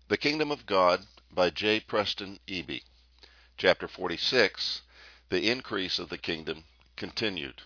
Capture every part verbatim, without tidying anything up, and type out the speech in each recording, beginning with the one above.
The Kingdom of God by J. Preston Eby. Chapter forty-six, The Increase of the Kingdom, continued.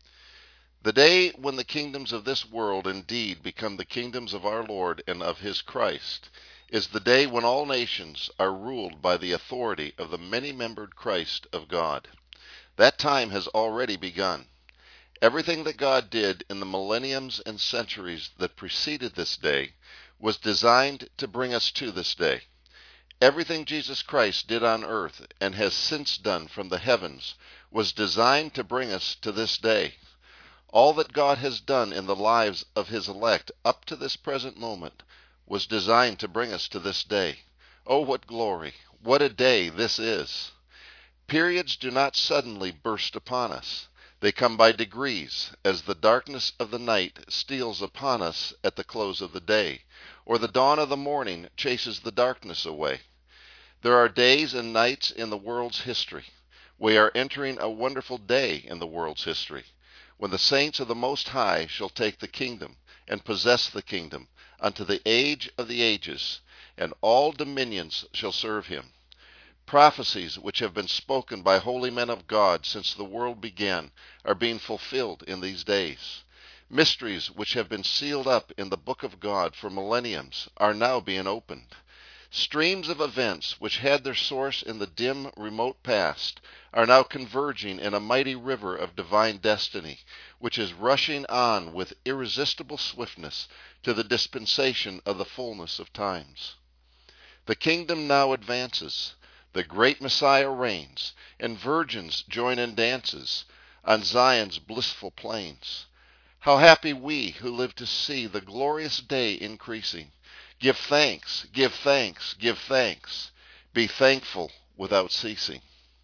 The day when the kingdoms of this world indeed become the kingdoms of our Lord and of his Christ is the day when all nations are ruled by the authority of the many-membered Christ of God. That time has already begun. Everything that God did in the millenniums and centuries that preceded this day was designed to bring us to this day. Everything Jesus Christ did on earth and has since done from the heavens was designed to bring us to this day. All that God has done in the lives of his elect up to this present moment was designed to bring us to this day. Oh, what glory! What a day this is! Periods do not suddenly burst upon us. They come by degrees, as the darkness of the night steals upon us at the close of the day, or the dawn of the morning chases the darkness away. There are days and nights in the world's history. We are entering a wonderful day in the world's history, when the saints of the Most High shall take the kingdom and possess the kingdom unto the age of the ages, and all dominions shall serve him. Prophecies which have been spoken by holy men of God since the world began are being fulfilled in these days. Mysteries which have been sealed up in the book of God for millenniums are now being opened. Streams of events which had their source in the dim, remote past are now converging in a mighty river of divine destiny, which is rushing on with irresistible swiftness to the dispensation of the fullness of times. The kingdom now advances. The great Messiah reigns, and virgins join in dances on Zion's blissful plains. How happy we who live to see the glorious day increasing. Give thanks, give thanks, give thanks. Be thankful without ceasing.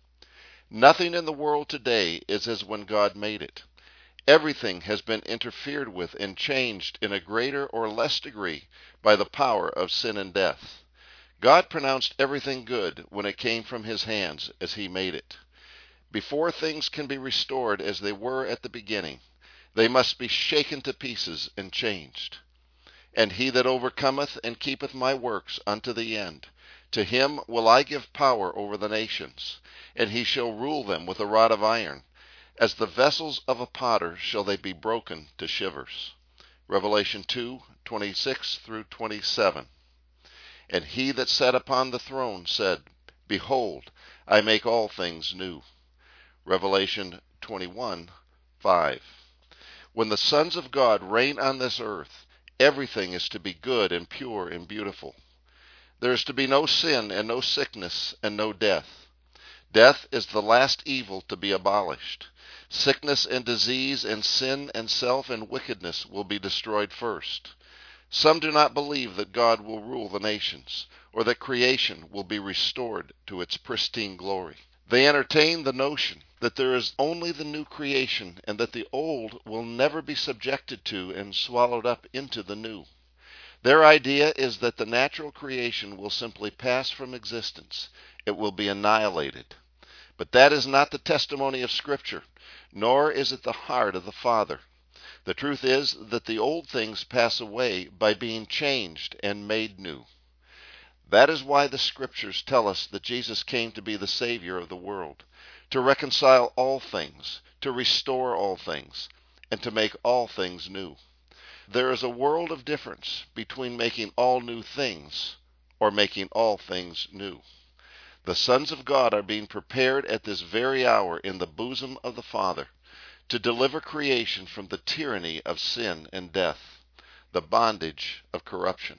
Nothing in the world today is as when God made it. Everything has been interfered with and changed in a greater or less degree by the power of sin and death. God pronounced everything good when it came from his hands as he made it. Before things can be restored as they were at the beginning, they must be shaken to pieces and changed. And he that overcometh and keepeth my works unto the end, to him will I give power over the nations, and he shall rule them with a rod of iron. As the vessels of a potter shall they be broken to shivers. Revelation two, twenty-six through twenty-seven. And he that sat upon the throne said, Behold, I make all things new. Revelation twenty-one, five. When the sons of God reign on this earth, everything is to be good and pure and beautiful. There is to be no sin and no sickness and no death. Death is the last evil to be abolished. Sickness and disease and sin and self and wickedness will be destroyed first. Some do not believe that God will rule the nations, or that creation will be restored to its pristine glory. They entertain the notion that there is only the new creation and that the old will never be subjected to and swallowed up into the new. Their idea is that the natural creation will simply pass from existence. It will be annihilated. But that is not the testimony of Scripture, nor is it the heart of the Father. The truth is that the old things pass away by being changed and made new. That is why the Scriptures tell us that Jesus came to be the Savior of the world, to reconcile all things, to restore all things, and to make all things new. There is a world of difference between making all new things or making all things new. The sons of God are being prepared at this very hour in the bosom of the Father to deliver creation from the tyranny of sin and death, the bondage of corruption.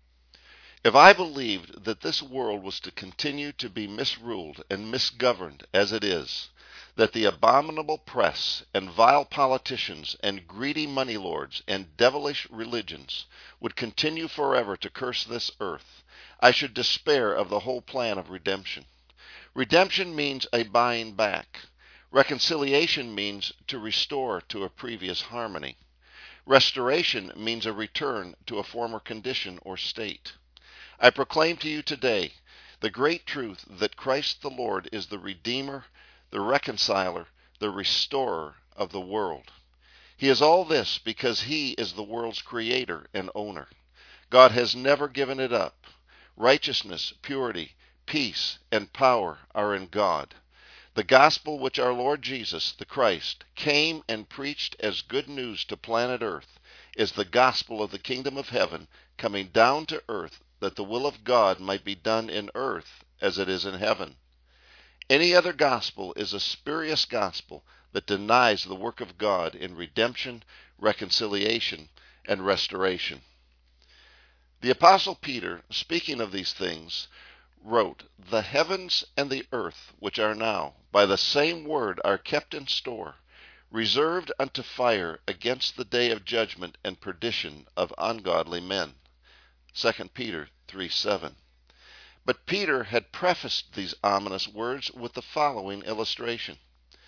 If I believed that this world was to continue to be misruled and misgoverned as it is, that the abominable press and vile politicians and greedy money lords and devilish religions would continue forever to curse this earth, I should despair of the whole plan of redemption. Redemption means a buying back. Reconciliation means to restore to a previous harmony. Restoration means a return to a former condition or state. I proclaim to you today the great truth that Christ the Lord is the Redeemer, the Reconciler, the Restorer of the world. He is all this because he is the world's creator and owner. God has never given it up. righteousness, purity, peace, and power are in God. The gospel which our Lord Jesus, the Christ, came and preached as good news to planet Earth is the gospel of the kingdom of heaven coming down to earth, that the will of God might be done in earth as it is in heaven. Any other gospel is a spurious gospel that denies the work of God in redemption, reconciliation, and restoration. The Apostle Peter, speaking of these things, wrote, "The heavens and the earth, which are now, by the same word are kept in store, reserved unto fire against the day of judgment and perdition of ungodly men." Second Peter three seven. But Peter had prefaced these ominous words with the following illustration.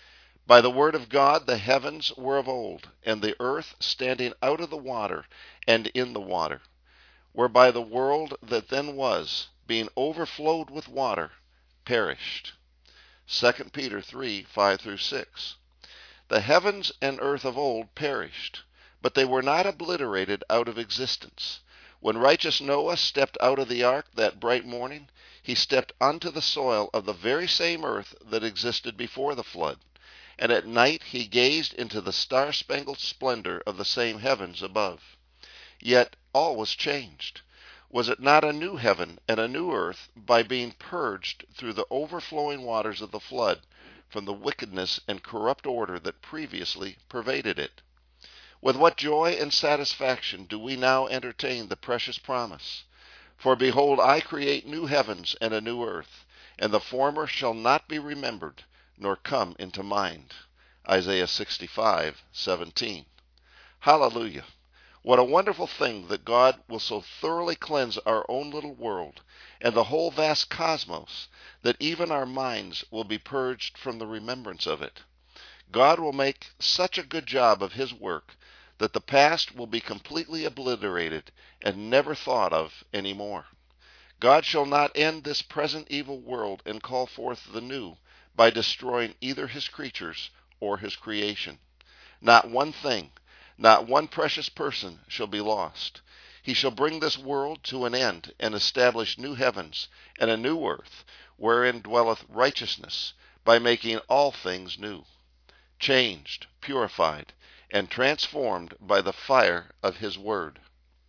"By the word of God the heavens were of old, and the earth standing out of the water and in the water, whereby the world that then was, being overflowed with water, perished." Second Peter three five through six. The heavens and earth of old perished, but they were not obliterated out of existence. When righteous Noah stepped out of the ark that bright morning, he stepped onto the soil of the very same earth that existed before the flood, and at night he gazed into the star-spangled splendor of the same heavens above. Yet all was changed. Was it not a new heaven and a new earth by being purged through the overflowing waters of the flood from the wickedness and corrupt order that previously pervaded it? With what joy and satisfaction do we now entertain the precious promise, "For behold, I create new heavens and a new earth, and the former shall not be remembered, nor come into mind." Isaiah sixty-five seventeen. Hallelujah! What a wonderful thing that God will so thoroughly cleanse our own little world and the whole vast cosmos that even our minds will be purged from the remembrance of it. God will make such a good job of his work that the past will be completely obliterated and never thought of any more. God shall not end this present evil world and call forth the new by destroying either his creatures or his creation. Not one thing, not one precious person shall be lost. He shall bring this world to an end and establish new heavens and a new earth, wherein dwelleth righteousness, by making all things new, changed, purified, and transformed by the fire of his word.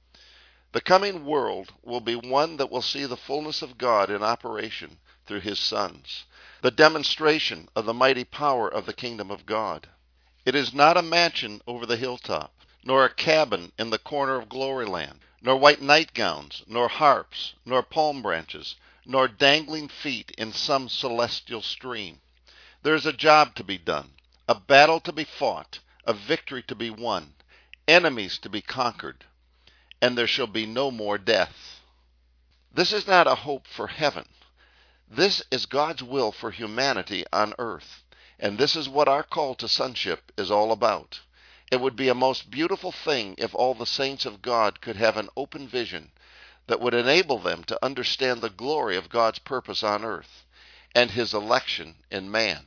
The coming world will be one that will see the fullness of God in operation through his sons, the demonstration of the mighty power of the kingdom of God. It is not a mansion over the hilltop, nor a cabin in the corner of Gloryland, nor white nightgowns, nor harps, nor palm branches, nor dangling feet in some celestial stream. There is a job to be done, a battle to be fought, a victory to be won, enemies to be conquered, and there shall be no more death. This is not a hope for heaven. This is God's will for humanity on earth, and this is what our call to sonship is all about. It would be a most beautiful thing if all the saints of God could have an open vision that would enable them to understand the glory of God's purpose on earth and his election in man.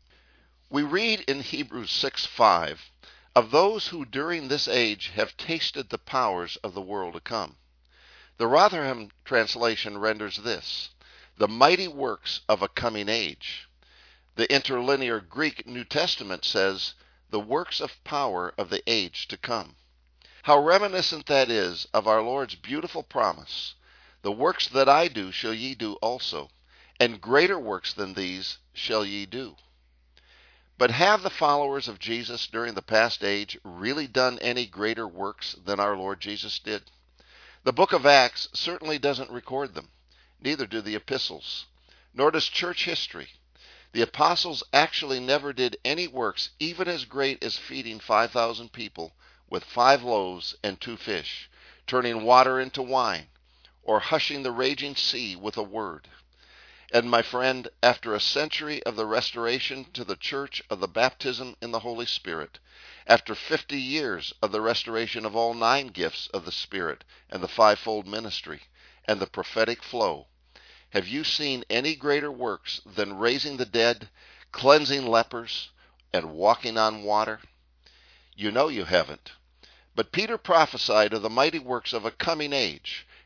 We read in Hebrews six five of those who during this age have tasted the powers of the world to come. The Rotherham translation renders this, "the mighty works of a coming age." The interlinear Greek New Testament says, "the works of power of the age to come." How reminiscent that is of our Lord's beautiful promise, "The works that I do shall ye do also, and greater works than these shall ye do." But have the followers of Jesus during the past age really done any greater works than our Lord Jesus did? The book of Acts certainly doesn't record them. Neither do the epistles, nor does church history. The apostles actually never did any works even as great as feeding five thousand people with five loaves and two fish, turning water into wine, or hushing the raging sea with a word. And my friend, after a century of the restoration to the church of the baptism in the Holy Spirit, after fifty years of the restoration of all nine gifts of the Spirit and the fivefold ministry and the prophetic flow, have you seen any greater works than raising the dead, cleansing lepers, and walking on water? You know you haven't. But Peter prophesied of the mighty works of a coming age,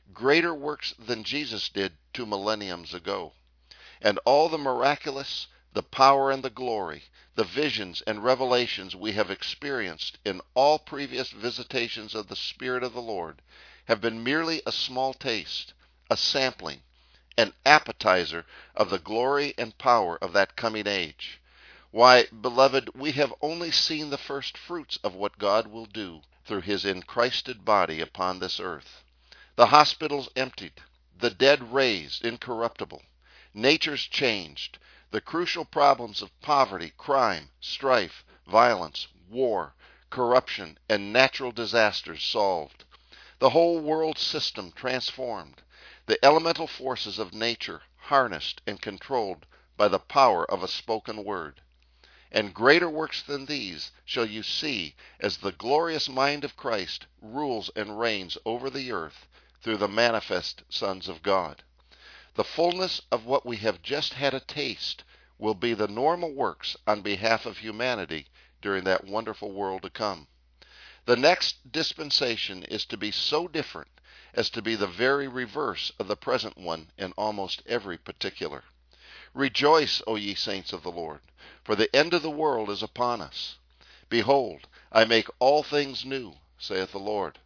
greater works than Jesus did two millenniums ago. And all the miraculous, the power and the glory, the visions and revelations we have experienced in all previous visitations of the Spirit of the Lord have been merely a small taste, a sampling, an appetizer of the glory and power of that coming age. Why, beloved, we have only seen the first fruits of what God will do through his enchristed body upon this earth. The hospitals emptied, the dead raised incorruptible, nature's changed, the crucial problems of poverty, crime, strife, violence, war, corruption, and natural disasters solved, the whole world system transformed, the elemental forces of nature harnessed and controlled by the power of a spoken word. And greater works than these shall you see as the glorious mind of Christ rules and reigns over the earth through the manifest sons of God. The fullness of what we have just had a taste will be the normal works on behalf of humanity during that wonderful world to come. The next dispensation is to be so different as to be the very reverse of the present one in almost every particular. Rejoice, O ye saints of the Lord, for the end of the world is upon us. Behold, I make all things new, saith the Lord.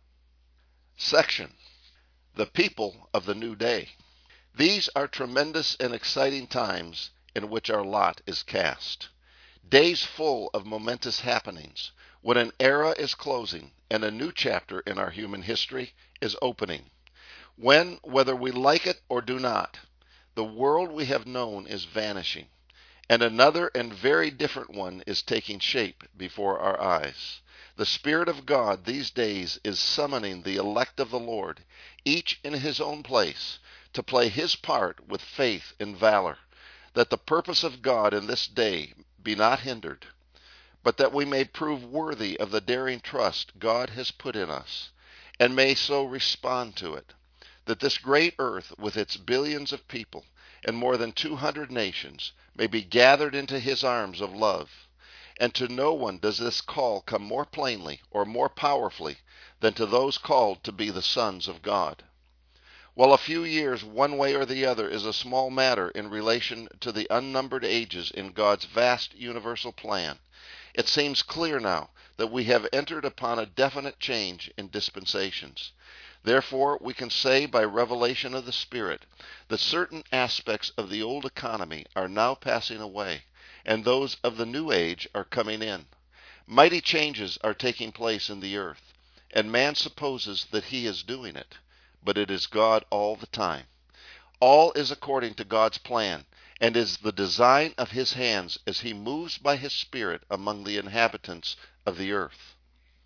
Section: The people of the new day. These are tremendous and exciting times in which our lot is cast. Days full of momentous happenings, when an era is closing and a new chapter in our human history is opening. When, whether we like it or do not, the world we have known is vanishing, and another and very different one is taking shape before our eyes. The Spirit of God these days is summoning the elect of the Lord, each in his own place, to play his part with faith and valor, that the purpose of God in this day be not hindered, but that we may prove worthy of the daring trust God has put in us, and may so respond to it, that this great earth with its billions of people and more than two hundred nations may be gathered into his arms of love. And to no one does this call come more plainly or more powerfully than to those called to be the sons of God. While a few years one way or the other is a small matter in relation to the unnumbered ages in God's vast universal plan, it seems clear now that we have entered upon a definite change in dispensations. Therefore, we can say by revelation of the Spirit that certain aspects of the old economy are now passing away, and those of the new age are coming in. Mighty changes are taking place in the earth, and man supposes that he is doing it, but it is God all the time. All is according to God's plan, and is the design of his hands as he moves by his Spirit among the inhabitants of the earth.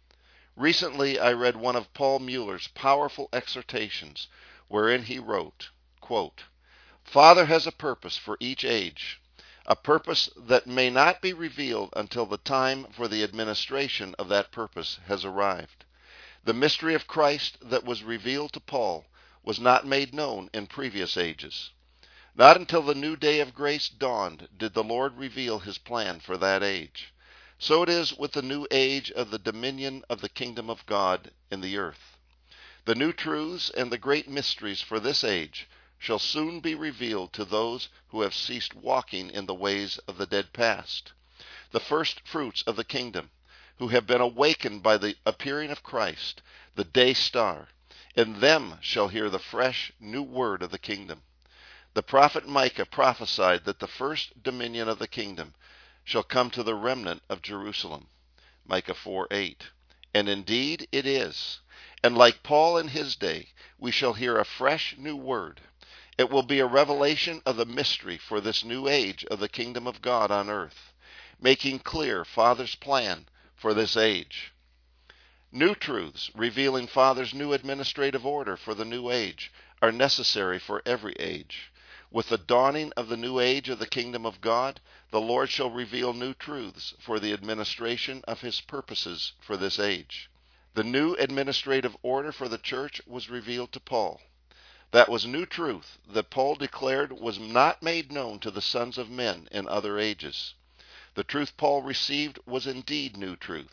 Recently I read one of Paul Mueller's powerful exhortations, wherein he wrote, quote, "Father has a purpose for each age, a purpose that may not be revealed until the time for the administration of that purpose has arrived. The mystery of Christ that was revealed to Paul was not made known in previous ages. Not until the new day of grace dawned did the Lord reveal his plan for that age. So it is with the new age of the dominion of the kingdom of God in the earth. The new truths and the great mysteries for this age shall soon be revealed to those who have ceased walking in the ways of the dead past, the first fruits of the kingdom, who have been awakened by the appearing of Christ, the day star. In them shall hear the fresh new word of the kingdom. The prophet Micah prophesied that the first dominion of the kingdom shall come to the remnant of Jerusalem. Micah four eight. And indeed it is. And like Paul in his day, we shall hear a fresh new word. It will be a revelation of the mystery for this new age of the kingdom of God on earth, making clear Father's plan for this age. New truths revealing Father's new administrative order for the new age are necessary for every age. With the dawning of the new age of the kingdom of God, the Lord shall reveal new truths for the administration of his purposes for this age. The new administrative order for the church was revealed to Paul. That was new truth that Paul declared was not made known to the sons of men in other ages. The truth Paul received was indeed new truth.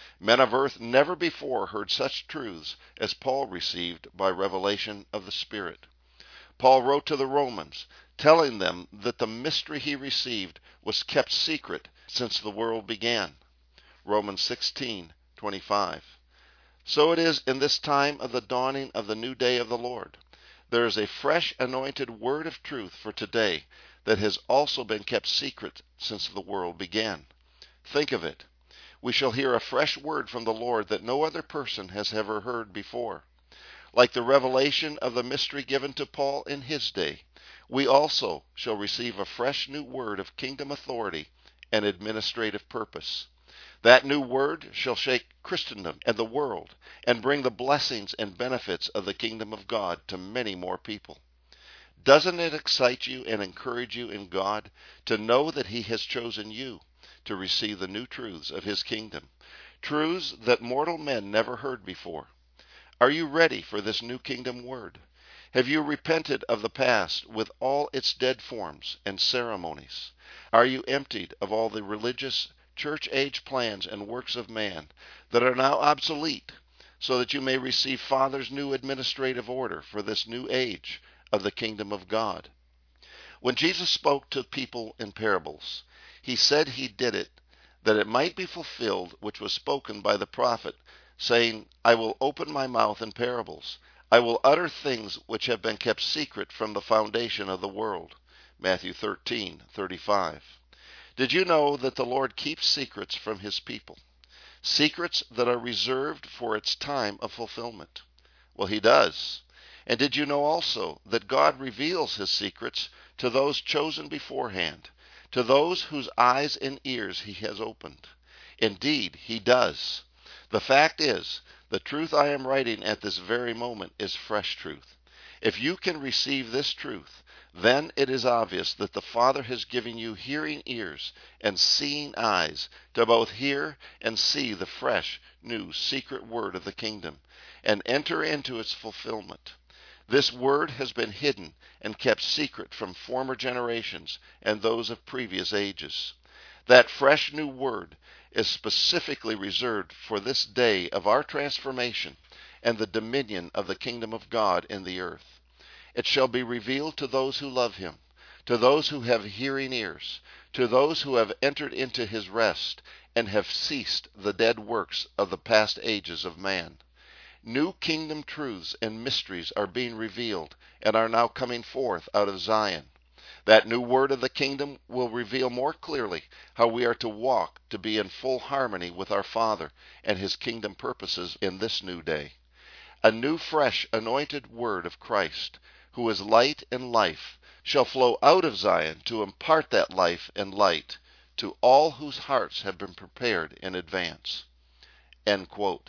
Men of earth never before heard such truths as Paul received by revelation of the Spirit. Paul wrote to the Romans, telling them that the mystery he received was kept secret since the world began. Romans sixteen twenty-five. So it is in this time of the dawning of the new day of the Lord. There is a fresh anointed word of truth for today that has also been kept secret since the world began. Think of it. We shall hear a fresh word from the Lord that no other person has ever heard before. Like the revelation of the mystery given to Paul in his day, we also shall receive a fresh new word of kingdom authority and administrative purpose. That new word shall shake Christendom and the world and bring the blessings and benefits of the kingdom of God to many more people. Doesn't it excite you and encourage you in God to know that He has chosen you to receive the new truths of His kingdom, truths that mortal men never heard before? Are you ready for this new kingdom word? Have you repented of the past with all its dead forms and ceremonies? Are you emptied of all the religious church-age plans and works of man that are now obsolete, so that you may receive Father's new administrative order for this new age of the kingdom of God? When Jesus spoke to people in parables, He said He did it that it might be fulfilled which was spoken by the prophet, saying, I will open my mouth in parables. I will utter things which have been kept secret from the foundation of the world. Matthew thirteen thirty-five. Did you know that the Lord keeps secrets from His people? Secrets that are reserved for its time of fulfillment. Well, He does. And did you know also that God reveals His secrets to those chosen beforehand, to those whose eyes and ears He has opened? Indeed, He does. The fact is, the truth I am writing at this very moment is fresh truth. If you can receive this truth, then it is obvious that the Father has given you hearing ears and seeing eyes to both hear and see the fresh, new, secret word of the kingdom and enter into its fulfillment. This word has been hidden and kept secret from former generations and those of previous ages. That fresh new word is specifically reserved for this day of our transformation and the dominion of the kingdom of God in the earth. It shall be revealed to those who love Him, to those who have hearing ears, to those who have entered into His rest and have ceased the dead works of the past ages of man. New kingdom truths and mysteries are being revealed and are now coming forth out of Zion. That new word of the kingdom will reveal more clearly how we are to walk to be in full harmony with our Father and His kingdom purposes in this new day. A new, fresh, anointed word of Christ, who is light and life, shall flow out of Zion to impart that life and light to all whose hearts have been prepared in advance. End quote.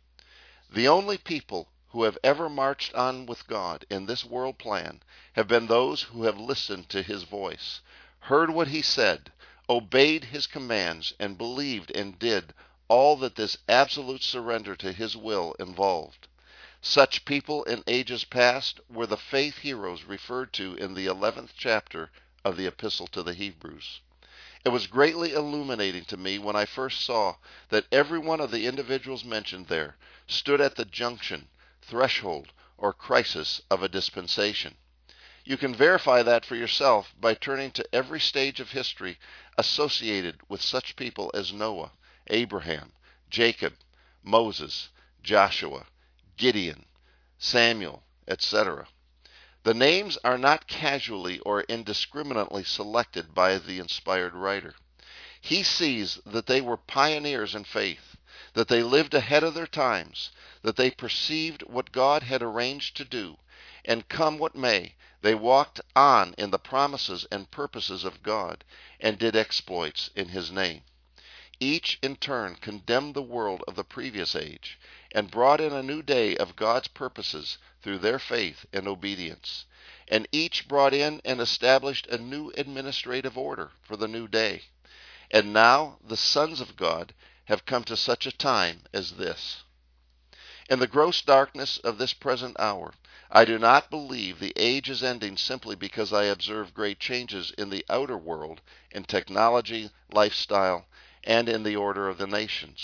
The only people who have ever marched on with God in this world plan have been those who have listened to His voice, heard what He said, obeyed His commands, and believed and did all that this absolute surrender to His will involved. Such people in ages past were the faith heroes referred to in the eleventh chapter of the Epistle to the Hebrews. It was greatly illuminating to me when I first saw that every one of the individuals mentioned there stood at the junction, threshold, or crisis of a dispensation. You can verify that for yourself by turning to every stage of history associated with such people as Noah, Abraham, Jacob, Moses, Joshua, Gideon, Samuel, et cetera. The names are not casually or indiscriminately selected by the inspired writer. He sees that they were pioneers in faith, that they lived ahead of their times, that they perceived what God had arranged to do, and come what may, they walked on in the promises and purposes of God and did exploits in His name. Each in turn condemned the world of the previous age and brought in a new day of God's purposes through their faith and obedience. And each brought in and established a new administrative order for the new day. And now the sons of God have come to such a time as this. In the gross darkness of this present hour, I do not believe the age is ending simply because I observe great changes in the outer world, in technology, lifestyle, and in the order of the nations.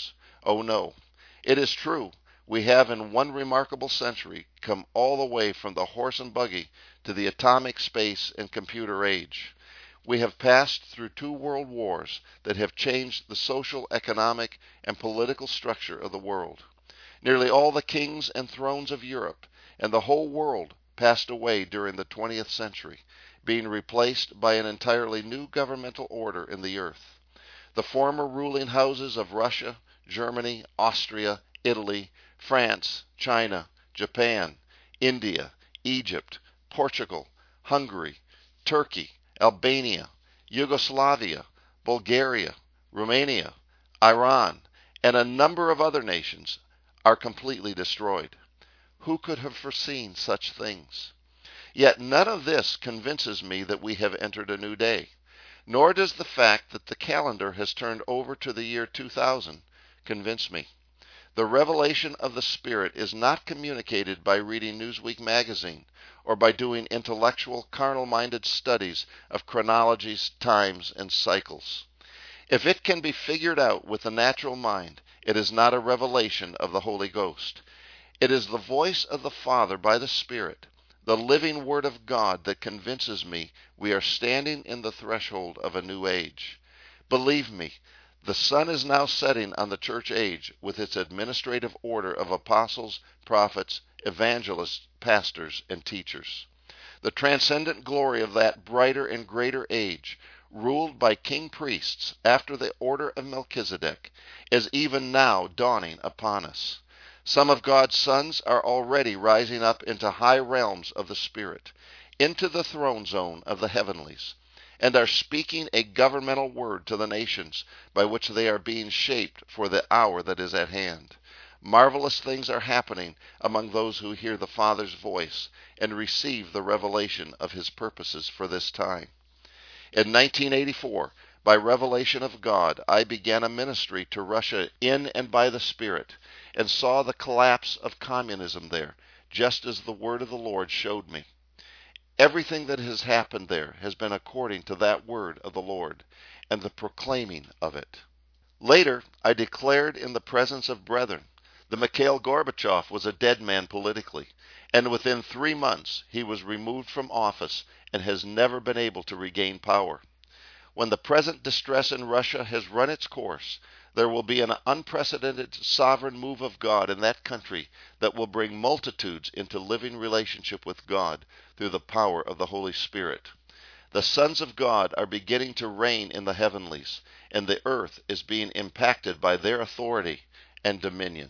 Oh no, it is true. We have in one remarkable century come all the way from the horse and buggy to the atomic, space, and computer age. We have passed through two world wars that have changed the social, economic, and political structure of the world. Nearly all the kings and thrones of Europe and the whole world passed away during the twentieth century, being replaced by an entirely new governmental order in the earth. The former ruling houses of Russia, Germany, Austria, Italy, France, China, Japan, India, Egypt, Portugal, Hungary, Turkey, Albania, Yugoslavia, Bulgaria, Romania, Iran, and a number of other nations are completely destroyed. Who could have foreseen such things? Yet none of this convinces me that we have entered a new day, nor does the fact that the calendar has turned over to the year two thousand convince me. The revelation of the Spirit is not communicated by reading Newsweek magazine or by doing intellectual, carnal-minded studies of chronologies, times, and cycles. If it can be figured out with the natural mind, it is not a revelation of the Holy Ghost. It is the voice of the Father by the Spirit, the living Word of God, that convinces me we are standing in the threshold of a new age. Believe me, the sun is now setting on the church age with its administrative order of apostles, prophets, evangelists, pastors, and teachers. The transcendent glory of that brighter and greater age, ruled by king priests after the order of Melchizedek, is even now dawning upon us. Some of God's sons are already rising up into high realms of the Spirit, into the throne zone of the heavenlies, and are speaking a governmental word to the nations by which they are being shaped for the hour that is at hand. Marvelous things are happening among those who hear the Father's voice and receive the revelation of His purposes for this time. In nineteen eighty-four, by revelation of God, I began a ministry to Russia in and by the Spirit, and saw the collapse of communism there, just as the word of the Lord showed me. Everything that has happened there has been according to that word of the Lord and the proclaiming of it. Later, I declared in the presence of brethren that Mikhail Gorbachev was a dead man politically, and within three months he was removed from office and has never been able to regain power. When the present distress in Russia has run its course, there will be an unprecedented sovereign move of God in that country that will bring multitudes into living relationship with God through the power of the Holy Spirit. The sons of God are beginning to reign in the heavenlies, and the earth is being impacted by their authority and dominion.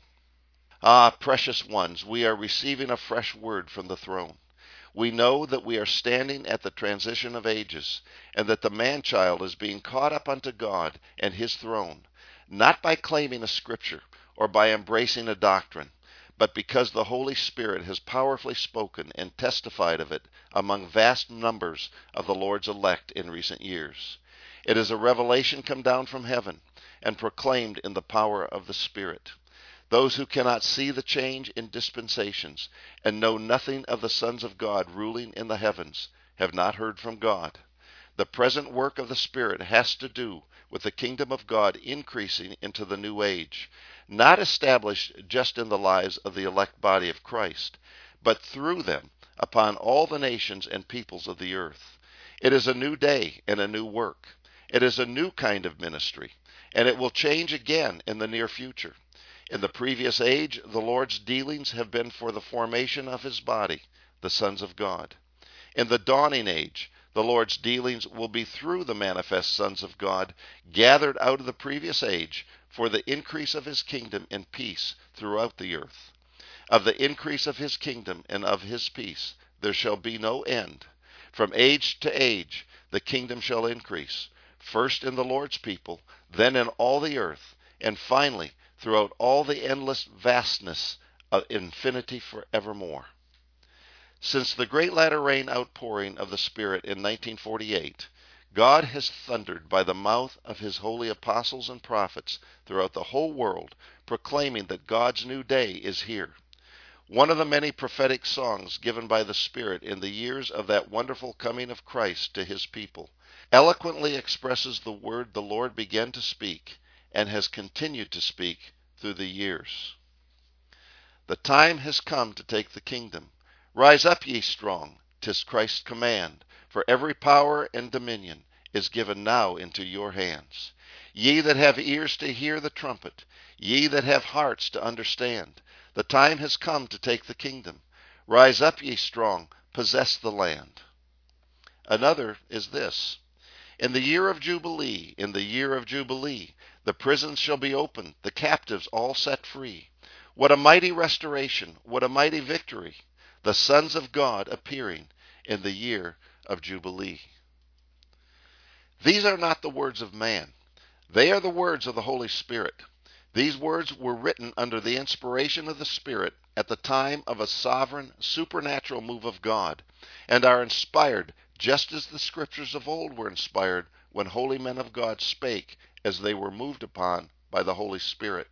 Ah, precious ones, we are receiving a fresh word from the throne. We know that we are standing at the transition of ages, and that the man-child is being caught up unto God and His throne, not by claiming a scripture or by embracing a doctrine, but because the Holy Spirit has powerfully spoken and testified of it among vast numbers of the Lord's elect in recent years. It is a revelation come down from heaven and proclaimed in the power of the Spirit. Those who cannot see the change in dispensations and know nothing of the sons of God ruling in the heavens have not heard from God. The present work of the Spirit has to do with the kingdom of God increasing into the new age, not established just in the lives of the elect body of Christ, but through them upon all the nations and peoples of the earth. It is a new day and a new work. It is a new kind of ministry, and it will change again in the near future. In the previous age, the Lord's dealings have been for the formation of His body, the sons of God. In the dawning age, the Lord's dealings will be through the manifest sons of God, gathered out of the previous age for the increase of His kingdom and peace throughout the earth. Of the increase of His kingdom and of His peace there shall be no end. From age to age the kingdom shall increase, first in the Lord's people, then in all the earth, and finally throughout all the endless vastness of infinity forevermore. Since the great latter rain outpouring of the Spirit in nineteen forty-eight, God has thundered by the mouth of His holy apostles and prophets throughout the whole world, proclaiming that God's new day is here. One of the many prophetic songs given by the Spirit in the years of that wonderful coming of Christ to His people eloquently expresses the word the Lord began to speak and has continued to speak through the years. The time has come to take the kingdom. Rise up, ye strong, 'tis Christ's command, for every power and dominion is given now into your hands. Ye that have ears to hear the trumpet, ye that have hearts to understand, the time has come to take the kingdom. Rise up, ye strong, possess the land. Another is this: in the year of Jubilee, in the year of Jubilee, the prisons shall be opened, the captives all set free. What a mighty restoration, what a mighty victory, the sons of God appearing in the year of Jubilee. These are not the words of man. They are the words of the Holy Spirit. These words were written under the inspiration of the Spirit at the time of a sovereign, supernatural move of God, and are inspired just as the Scriptures of old were inspired when holy men of God spake as they were moved upon by the Holy Spirit.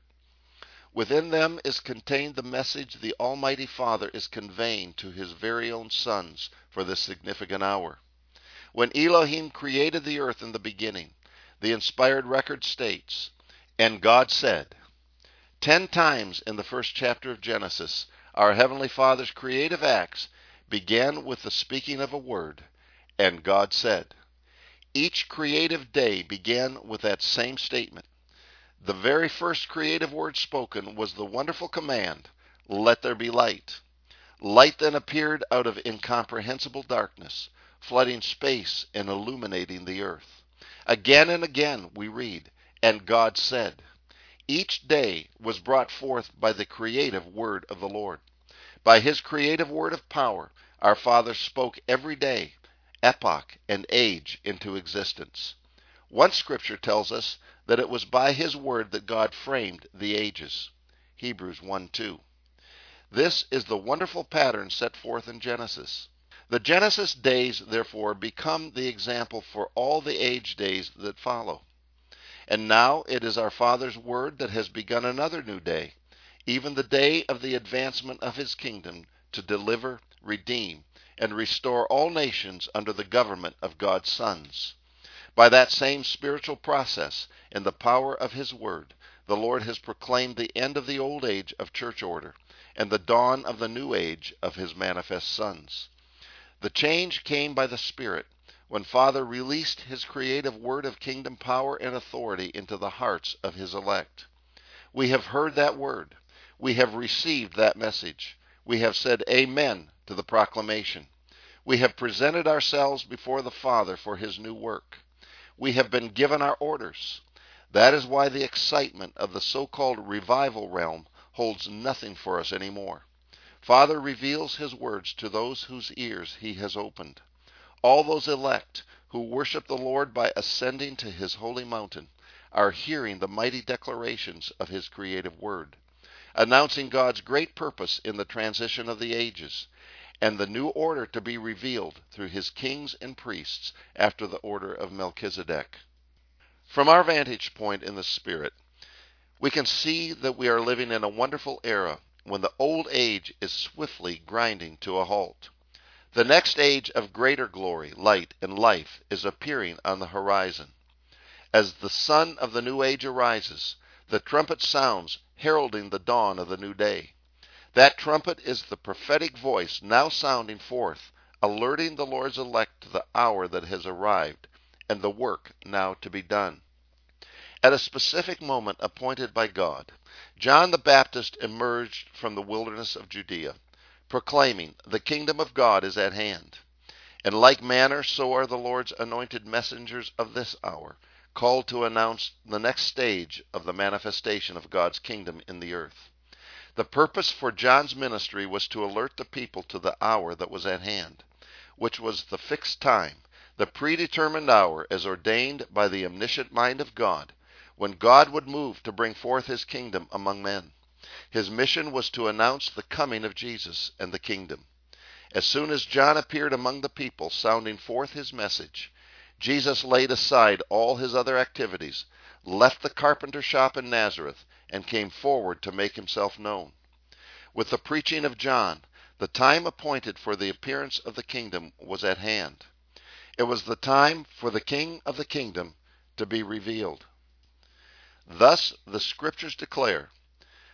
Within them is contained the message the Almighty Father is conveying to His very own sons for this significant hour. When Elohim created the earth in the beginning, the inspired record states, "And God said." Ten times in the first chapter of Genesis, our Heavenly Father's creative acts began with the speaking of a word, "And God said." Each creative day began with that same statement. The very first creative word spoken was the wonderful command, "Let there be light." Light then appeared out of incomprehensible darkness, flooding space and illuminating the earth. Again and again we read, "And God said." Each day was brought forth by the creative word of the Lord. By His creative word of power, our Father spoke every day, epoch, and age into existence. One Scripture tells us that it was by His word that God framed the ages. Hebrews one two. This is the wonderful pattern set forth in Genesis. The Genesis days, therefore, become the example for all the age days that follow. And now it is our Father's word that has begun another new day, even the day of the advancement of His kingdom to deliver, redeem, and restore all nations under the government of God's sons. By that same spiritual process, in the power of His word, the Lord has proclaimed the end of the old age of church order and the dawn of the new age of His manifest sons. The change came by the Spirit, when Father released His creative word of kingdom power and authority into the hearts of His elect. We have heard that word. We have received that message. We have said amen to the proclamation. We have presented ourselves before the Father for His new work. We have been given our orders. That is why the excitement of the so-called revival realm holds nothing for us anymore. Father reveals His words to those whose ears He has opened. All those elect who worship the Lord by ascending to His holy mountain are hearing the mighty declarations of His creative word, announcing God's great purpose in the transition of the ages, and the new order to be revealed through His kings and priests after the order of Melchizedek. From our vantage point in the Spirit, we can see that we are living in a wonderful era when the old age is swiftly grinding to a halt. The next age of greater glory, light, and life is appearing on the horizon. As the sun of the new age arises, the trumpet sounds, heralding the dawn of the new day. That trumpet is the prophetic voice now sounding forth, alerting the Lord's elect to the hour that has arrived and the work now to be done. At a specific moment appointed by God, John the Baptist emerged from the wilderness of Judea, proclaiming, "The kingdom of God is at hand." In like manner, so are the Lord's anointed messengers of this hour, called to announce the next stage of the manifestation of God's kingdom in the earth. The purpose for John's ministry was to alert the people to the hour that was at hand, which was the fixed time, the predetermined hour as ordained by the omniscient mind of God, when God would move to bring forth His kingdom among men. His mission was to announce the coming of Jesus and the kingdom. As soon as John appeared among the people, sounding forth his message, Jesus laid aside all his other activities, left the carpenter shop in Nazareth, and came forward to make Himself known. With the preaching of John, the time appointed for the appearance of the kingdom was at hand. It was the time for the King of the kingdom to be revealed. Thus the Scriptures declare,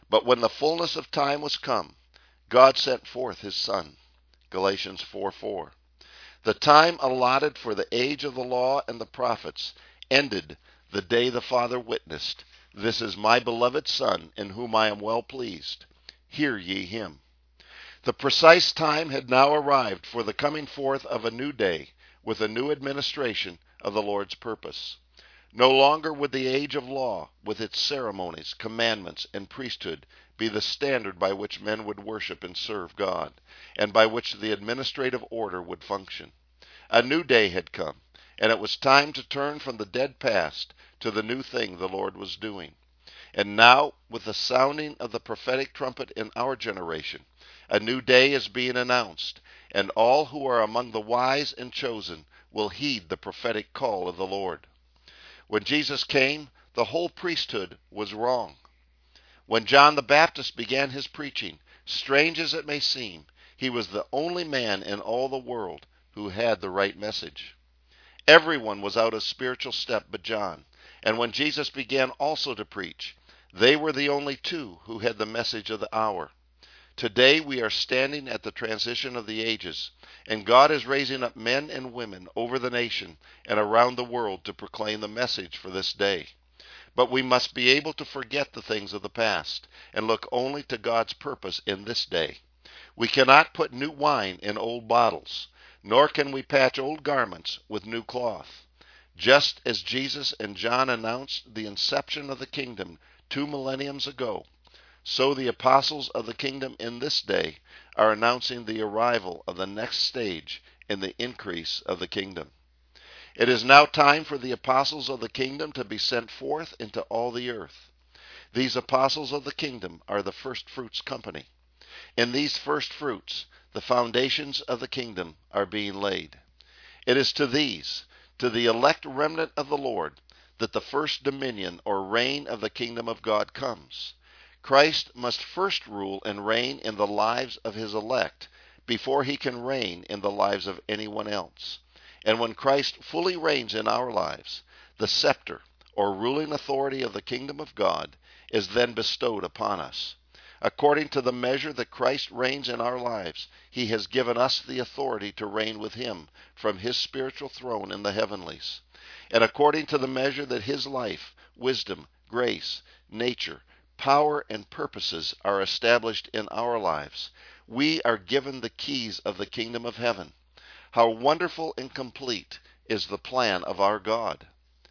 But when the fullness of time was come, God sent forth his Son. Galatians four four. The time allotted for the age of the law and the prophets ended the day the Father witnessed, "This is my beloved Son, in whom I am well pleased. Hear ye him." The precise time had now arrived for the coming forth of a new day, with a new administration of the Lord's purpose. No longer would the age of law, with its ceremonies, commandments, and priesthood, be the standard by which men would worship and serve God, and by which the administrative order would function. A new day had come, and it was time to turn from the dead past to the new thing the Lord was doing. And now, with the sounding of the prophetic trumpet in our generation, a new day is being announced, and all who are among the wise and chosen will heed the prophetic call of the Lord. When Jesus came, the whole priesthood was wrong. When John the Baptist began his preaching, strange as it may seem, he was the only man in all the world who had the right message. Everyone was out of spiritual step but John, and when Jesus began also to preach, they were the only two who had the message of the hour. Today we are standing at the transition of the ages, and God is raising up men and women over the nation and around the world to proclaim the message for this day. But we must be able to forget the things of the past and look only to God's purpose in this day. We cannot put new wine in old bottles, nor can we patch old garments with new cloth. Just as Jesus and John announced the inception of the kingdom two millenniums ago, so the apostles of the kingdom in this day are announcing the arrival of the next stage in the increase of the kingdom. It is now time for the apostles of the kingdom to be sent forth into all the earth. These apostles of the kingdom are the first fruits company. In these first fruits, the foundations of the kingdom are being laid. It is to these, to the elect remnant of the Lord, that the first dominion or reign of the kingdom of God comes. Christ must first rule and reign in the lives of his elect before he can reign in the lives of anyone else. And when Christ fully reigns in our lives, the scepter or ruling authority of the kingdom of God is then bestowed upon us. According to the measure that Christ reigns in our lives, he has given us the authority to reign with him from his spiritual throne in the heavenlies. And according to the measure that his life, wisdom, grace, nature, power, and purposes are established in our lives, we are given the keys of the kingdom of heaven. How wonderful and complete is the plan of our God!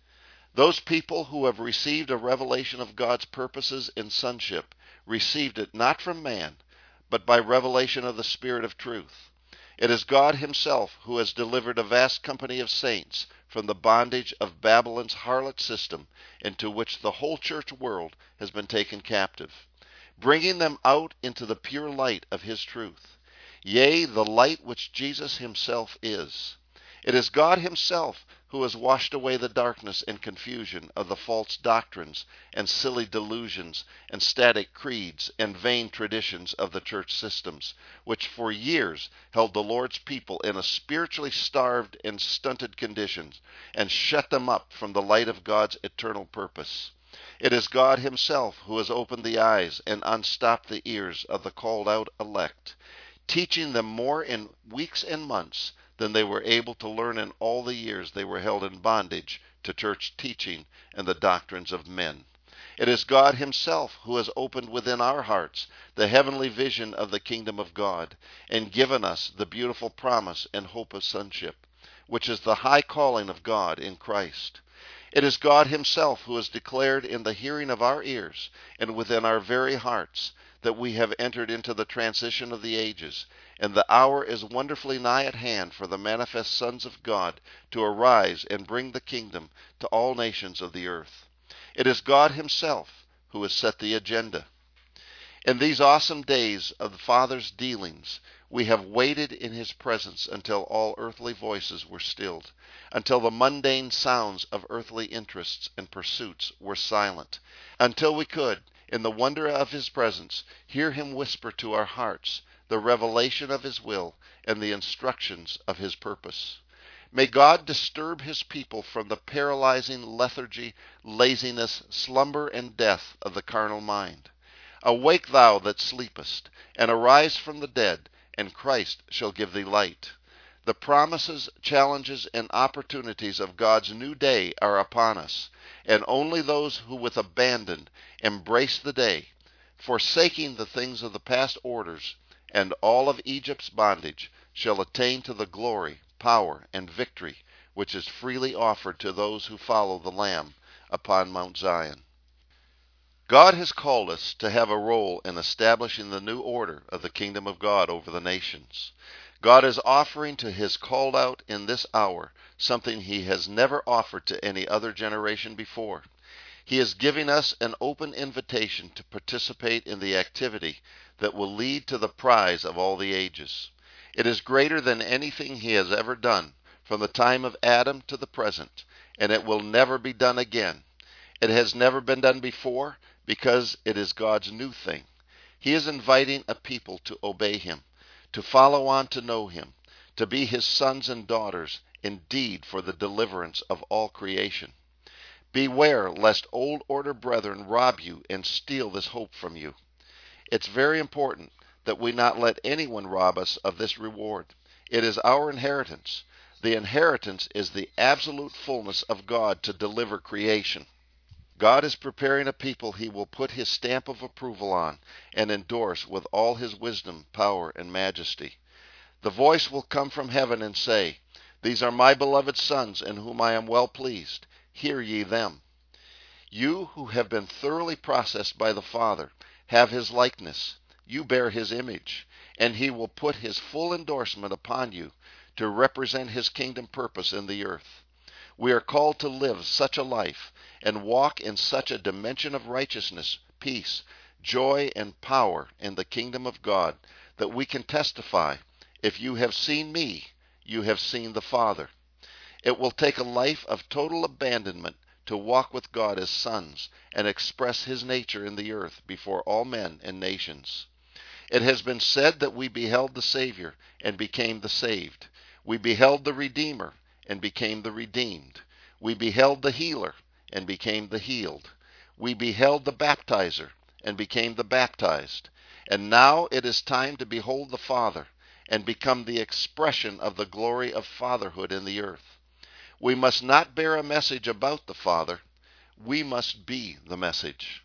Those people who have received a revelation of God's purposes in sonship received it not from man, but by revelation of the Spirit of truth. It is God himself who has delivered a vast company of saints from the bondage of Babylon's harlot system into which the whole church world has been taken captive, bringing them out into the pure light of his truth, yea, the light which Jesus himself is. It is God himself who has washed away the darkness and confusion of the false doctrines and silly delusions and static creeds and vain traditions of the church systems, which for years held the Lord's people in a spiritually starved and stunted condition and shut them up from the light of God's eternal purpose. It is God himself who has opened the eyes and unstopped the ears of the called out elect, teaching them more in weeks and months than they were able to learn in all the years they were held in bondage to church teaching and the doctrines of men. It is God himself who has opened within our hearts the heavenly vision of the kingdom of God and given us the beautiful promise and hope of sonship, which is the high calling of God in Christ. It is God himself who has declared in the hearing of our ears and within our very hearts that we have entered into the transition of the ages, and the hour is wonderfully nigh at hand for the manifest sons of God to arise and bring the kingdom to all nations of the earth. It is God himself who has set the agenda. In these awesome days of the Father's dealings, we have waited in his presence until all earthly voices were stilled, until the mundane sounds of earthly interests and pursuits were silent, until we could, in the wonder of his presence, hear him whisper to our hearts the revelation of his will and the instructions of his purpose. May God disturb his people from the paralyzing lethargy, laziness, slumber, and death of the carnal mind. Awake thou that sleepest, and arise from the dead, and Christ shall give thee light. The promises, challenges, and opportunities of God's new day are upon us, and only those who with abandon embrace the day, forsaking the things of the past orders and all of Egypt's bondage, shall attain to the glory, power, and victory which is freely offered to those who follow the Lamb upon Mount Zion. God has called us to have a role in establishing the new order of the kingdom of God over the nations. God is offering to his called out in this hour something he has never offered to any other generation before. He is giving us an open invitation to participate in the activity that will lead to the prize of all the ages. It is greater than anything he has ever done from the time of Adam to the present, and it will never be done again. It has never been done before because it is God's new thing. He is inviting a people to obey him, to follow on to know him, to be his sons and daughters indeed for the deliverance of all creation. Beware lest old order brethren rob you and steal this hope from you. It's very important that we not let anyone rob us of this reward. It is our inheritance. The inheritance is the absolute fullness of God to deliver creation. God is preparing a people he will put his stamp of approval on and endorse with all his wisdom, power, and majesty. The voice will come from heaven and say, "These are my beloved sons in whom I am well pleased. Hear ye them." You who have been thoroughly processed by the Father have his likeness. You bear his image, and he will put his full endorsement upon you to represent his kingdom purpose in the earth. We are called to live such a life and walk in such a dimension of righteousness, peace, joy, and power in the kingdom of God that we can testify, "If you have seen me, you have seen the Father." It will take a life of total abandonment to walk with God as sons and express his nature in the earth before all men and nations. It has been said that we beheld the Savior and became the saved. We beheld the Redeemer and became the redeemed. We beheld the healer and became the healed. We beheld the baptizer and became the baptized. And now it is time to behold the Father and become the expression of the glory of fatherhood in the earth. We must not bear a message about the Father. We must be the message.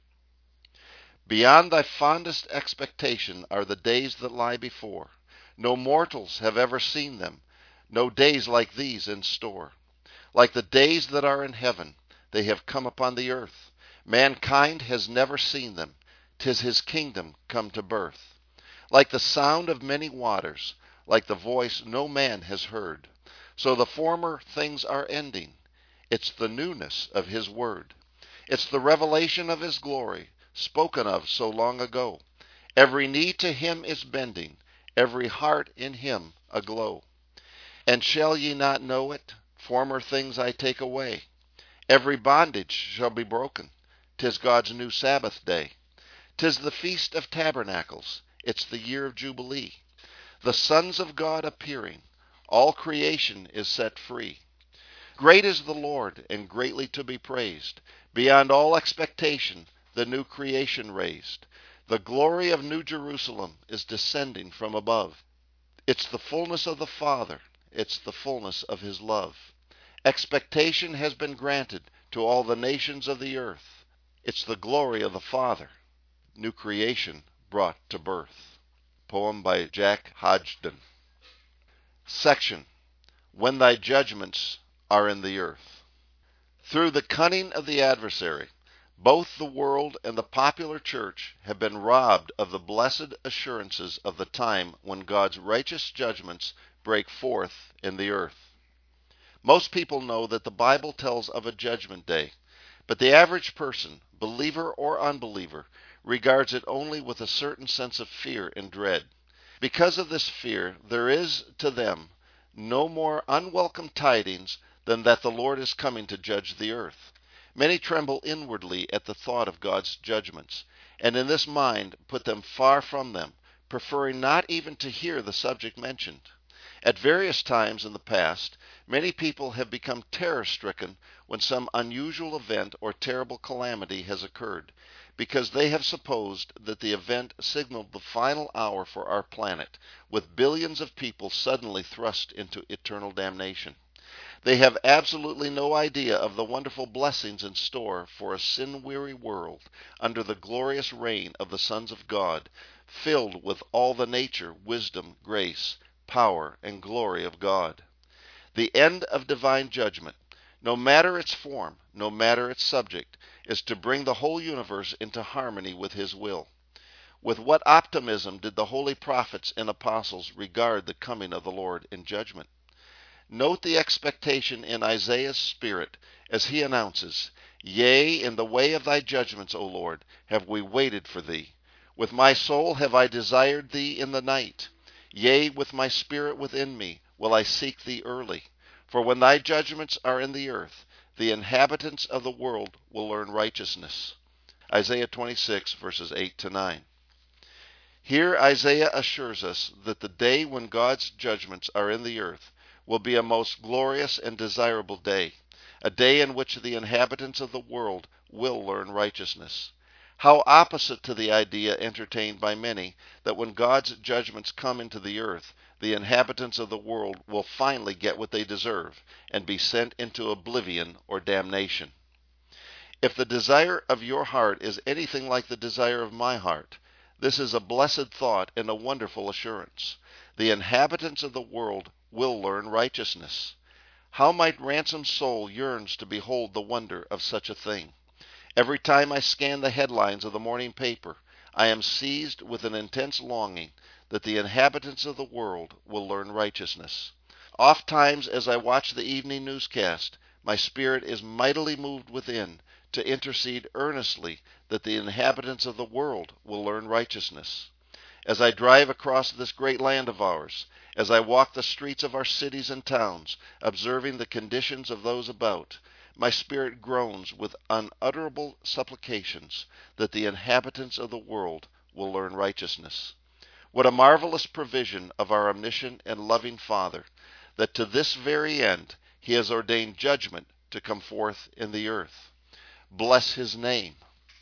Beyond thy fondest expectation are the days that lie before. No mortals have ever seen them. No days like these in store. Like the days that are in heaven, they have come upon the earth. Mankind has never seen them. 'Tis his kingdom come to birth. Like the sound of many waters, like the voice no man has heard, so the former things are ending. It's the newness of his word. It's the revelation of his glory, spoken of so long ago. Every knee to him is bending, every heart in him aglow. And shall ye not know it? Former things I take away. Every bondage shall be broken. 'Tis God's new Sabbath day. 'Tis the Feast of Tabernacles. It's the year of Jubilee. The sons of God appearing. All creation is set free. Great is the Lord, and greatly to be praised. Beyond all expectation, the new creation raised. The glory of New Jerusalem is descending from above. It's the fullness of the Father. It's the fullness of his love. Expectation has been granted to all the nations of the earth. It's the glory of the Father. New creation brought to birth. Poem by Jack Hodgson. Section: When thy judgments are in the earth. Through the cunning of the adversary, both the world and the popular church have been robbed of the blessed assurances of the time when God's righteous judgments break forth in the earth. Most people know that the Bible tells of a judgment day, but the average person, believer or unbeliever, regards it only with a certain sense of fear and dread. Because of this fear, there is to them no more unwelcome tidings than that the Lord is coming to judge the earth. Many tremble inwardly at the thought of God's judgments, and in this mind put them far from them, preferring not even to hear the subject mentioned. At various times in the past, many people have become terror-stricken when some unusual event or terrible calamity has occurred, because they have supposed that the event signaled the final hour for our planet, with billions of people suddenly thrust into eternal damnation. They have absolutely no idea of the wonderful blessings in store for a sin-weary world under the glorious reign of the sons of God, filled with all the nature, wisdom, grace, power, and glory of God. The end of divine judgment, no matter its form, no matter its subject, is to bring the whole universe into harmony with His will. With what optimism did the holy prophets and apostles regard the coming of the Lord in judgment? Note the expectation in Isaiah's spirit as he announces, "Yea, in the way of thy judgments, O Lord, have we waited for thee. With my soul have I desired thee in the night. Yea, with my spirit within me will I seek thee early. For when thy judgments are in the earth, the inhabitants of the world will learn righteousness." Isaiah twenty-six, verses eight to nine. Here Isaiah assures us that the day when God's judgments are in the earth will be a most glorious and desirable day, a day in which the inhabitants of the world will learn righteousness. How opposite to the idea entertained by many that when God's judgments come into the earth, the inhabitants of the world will finally get what they deserve and be sent into oblivion or damnation. If the desire of your heart is anything like the desire of my heart, this is a blessed thought and a wonderful assurance. The inhabitants of the world will learn righteousness. How my ransomed soul yearns to behold the wonder of such a thing. Every time I scan the headlines of the morning paper, I am seized with an intense longing that the inhabitants of the world will learn righteousness. Oft times as I watch the evening newscast, my spirit is mightily moved within to intercede earnestly that the inhabitants of the world will learn righteousness. As I drive across this great land of ours, as I walk the streets of our cities and towns, observing the conditions of those about, my spirit groans with unutterable supplications that the inhabitants of the world will learn righteousness. What a marvelous provision of our omniscient and loving Father, that to this very end He has ordained judgment to come forth in the earth. Bless His name.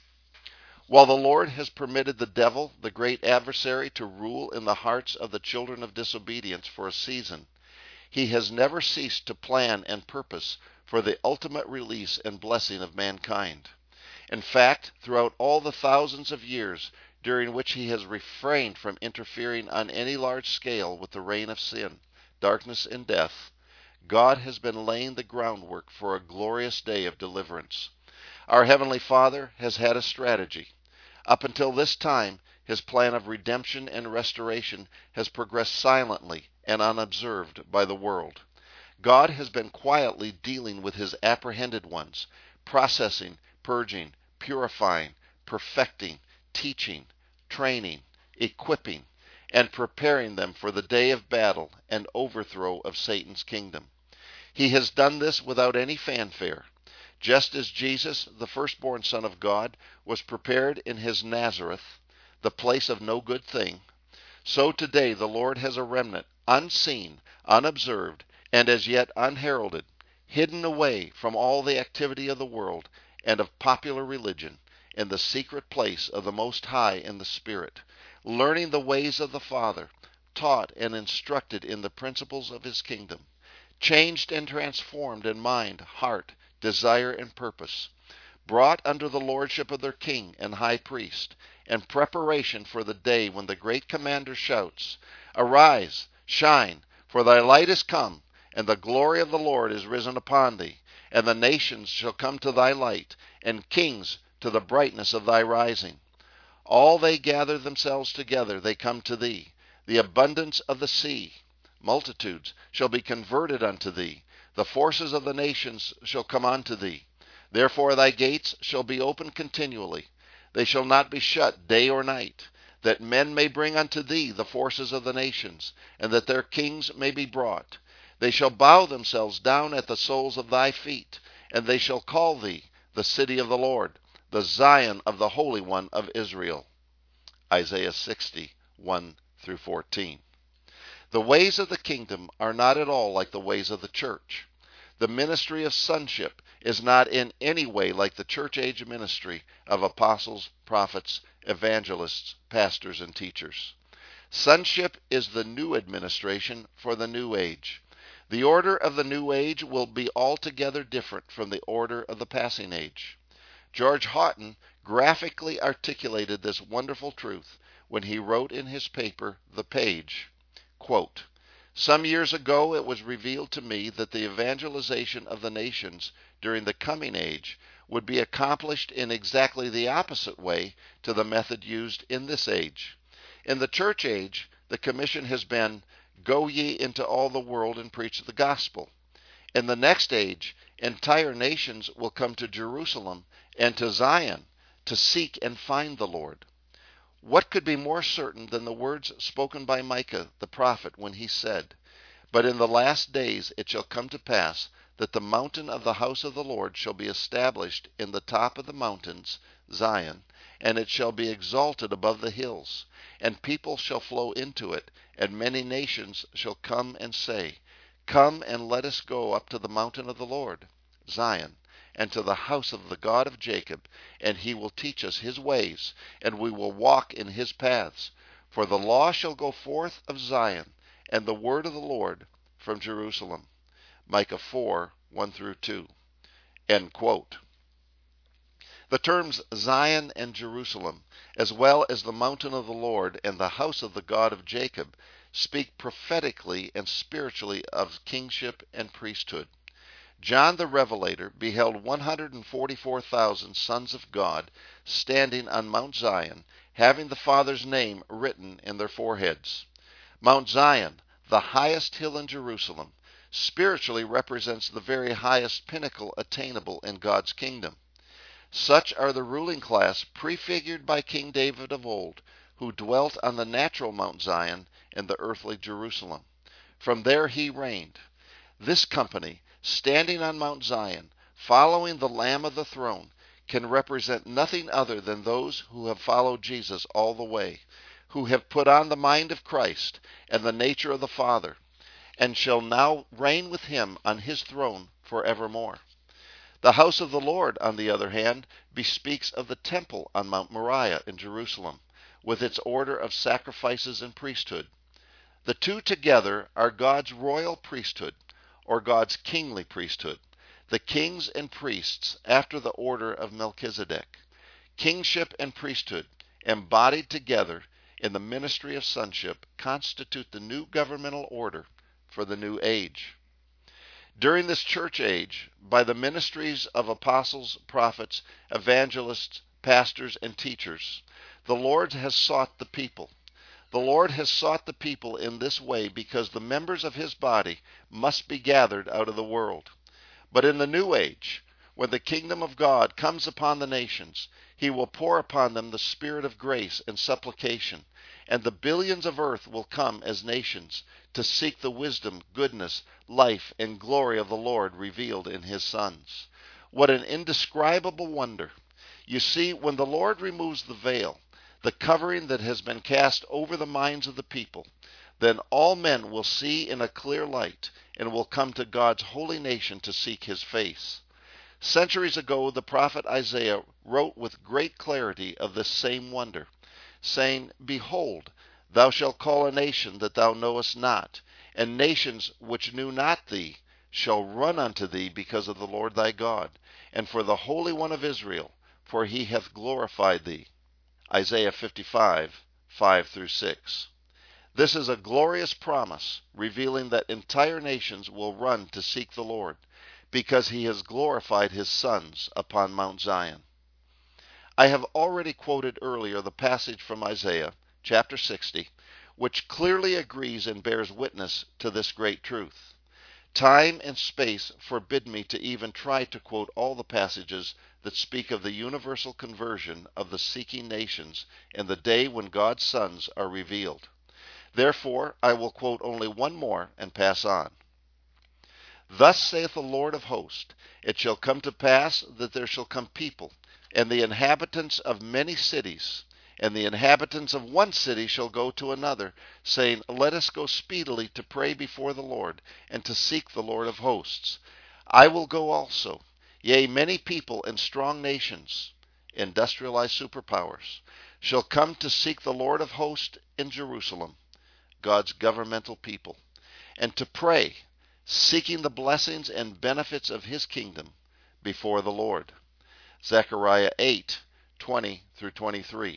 While the Lord has permitted the devil, the great adversary, to rule in the hearts of the children of disobedience for a season, He has never ceased to plan and purpose for the ultimate release and blessing of mankind. In fact, throughout all the thousands of years during which He has refrained from interfering on any large scale with the reign of sin, darkness, and death, God has been laying the groundwork for a glorious day of deliverance. Our Heavenly Father has had a strategy. Up until this time, His plan of redemption and restoration has progressed silently and unobserved by the world. God has been quietly dealing with His apprehended ones, processing, purging, purifying, perfecting, teaching, training, equipping, and preparing them for the day of battle and overthrow of Satan's kingdom. He has done this without any fanfare. Just as Jesus, the firstborn Son of God, was prepared in His Nazareth, the place of no good thing, so today the Lord has a remnant, unseen, unobserved, and as yet unheralded, hidden away from all the activity of the world and of popular religion, in the secret place of the Most High in the Spirit, learning the ways of the Father, taught and instructed in the principles of His kingdom, changed and transformed in mind, heart, desire, and purpose, brought under the lordship of their King and High Priest, and preparation for the day when the great Commander shouts, "Arise, shine, for thy light is come, and the glory of the Lord is risen upon thee, and the nations shall come to thy light, and kings to the brightness of thy rising. All they gather themselves together, they come to thee, the abundance of the sea. Multitudes shall be converted unto thee. The forces of the nations shall come unto thee. Therefore thy gates shall be open continually. They shall not be shut day or night, that men may bring unto thee the forces of the nations, and that their kings may be brought. They shall bow themselves down at the soles of thy feet, and they shall call thee the city of the Lord, the Zion of the Holy One of Israel." Isaiah sixty, one through fourteen. The ways of the kingdom are not at all like the ways of the church. The ministry of sonship is not in any way like the church age ministry of apostles, prophets, evangelists, pastors, and teachers. Sonship is the new administration for the new age. The order of the new age will be altogether different from the order of the passing age. George Houghton graphically articulated this wonderful truth when he wrote in his paper, The Page, quote, "Some years ago it was revealed to me that the evangelization of the nations during the coming age would be accomplished in exactly the opposite way to the method used in this age. In the church age, the commission has been, 'Go ye into all the world and preach the gospel.' In the next age, entire nations will come to Jerusalem and to Zion to seek and find the Lord." What could be more certain than the words spoken by Micah the prophet when he said, "But in the last days it shall come to pass that the mountain of the house of the Lord shall be established in the top of the mountains, Zion, and it shall be exalted above the hills, and people shall flow into it, and many nations shall come and say, Come and let us go up to the mountain of the Lord, Zion, and to the house of the God of Jacob, and he will teach us his ways, and we will walk in his paths. For the law shall go forth of Zion, and the word of the Lord from Jerusalem." Micah four, one through two. End quote. The terms Zion and Jerusalem, as well as the mountain of the Lord and the house of the God of Jacob, speak prophetically and spiritually of kingship and priesthood. John the Revelator beheld one hundred forty-four thousand sons of God standing on Mount Zion, having the Father's name written in their foreheads. Mount Zion, the highest hill in Jerusalem, spiritually represents the very highest pinnacle attainable in God's kingdom. Such are the ruling class prefigured by King David of old, who dwelt on the natural Mount Zion and the earthly Jerusalem. From there he reigned. This company, standing on Mount Zion, following the Lamb of the throne, can represent nothing other than those who have followed Jesus all the way, who have put on the mind of Christ and the nature of the Father, and shall now reign with him on his throne forevermore. The house of the Lord, on the other hand, bespeaks of the temple on Mount Moriah in Jerusalem, with its order of sacrifices and priesthood. The two together are God's royal priesthood, or God's kingly priesthood, the kings and priests after the order of Melchizedek. Kingship and priesthood, embodied together in the ministry of sonship, constitute the new governmental order for the new age. During this church age, by the ministries of apostles, prophets, evangelists, pastors, and teachers, the Lord has sought the people. The Lord has sought the people in this way because the members of his body must be gathered out of the world. But in the new age, when the kingdom of God comes upon the nations, he will pour upon them the spirit of grace and supplication, and the billions of earth will come as nations to seek the wisdom, goodness, life, and glory of the Lord revealed in his sons. What an indescribable wonder! You see, when the Lord removes the veil, the covering that has been cast over the minds of the people, then all men will see in a clear light and will come to God's holy nation to seek his face. Centuries ago, the prophet Isaiah wrote with great clarity of this same wonder, saying, "Behold, thou shalt call a nation that thou knowest not, and nations which knew not thee shall run unto thee because of the Lord thy God, and for the Holy One of Israel, for he hath glorified thee." Isaiah fifty-five, five through six. This is a glorious promise, revealing that entire nations will run to seek the Lord, because he has glorified his sons upon Mount Zion. I have already quoted earlier the passage from Isaiah, chapter sixty, which clearly agrees and bears witness to this great truth. Time and space forbid me to even try to quote all the passages that speak of the universal conversion of the seeking nations in the day when God's sons are revealed. Therefore, I will quote only one more and pass on. "Thus saith the Lord of hosts, it shall come to pass that there shall come people, and the inhabitants of many cities, And the inhabitants of one city shall go to another, saying, Let us go speedily to pray before the Lord, and to seek the Lord of hosts. I will go also. Yea, many people and strong nations, industrialized superpowers, shall come to seek the Lord of hosts in Jerusalem, God's governmental people, and to pray, seeking the blessings and benefits of his kingdom before the Lord. Zechariah eight, twenty through twenty-three.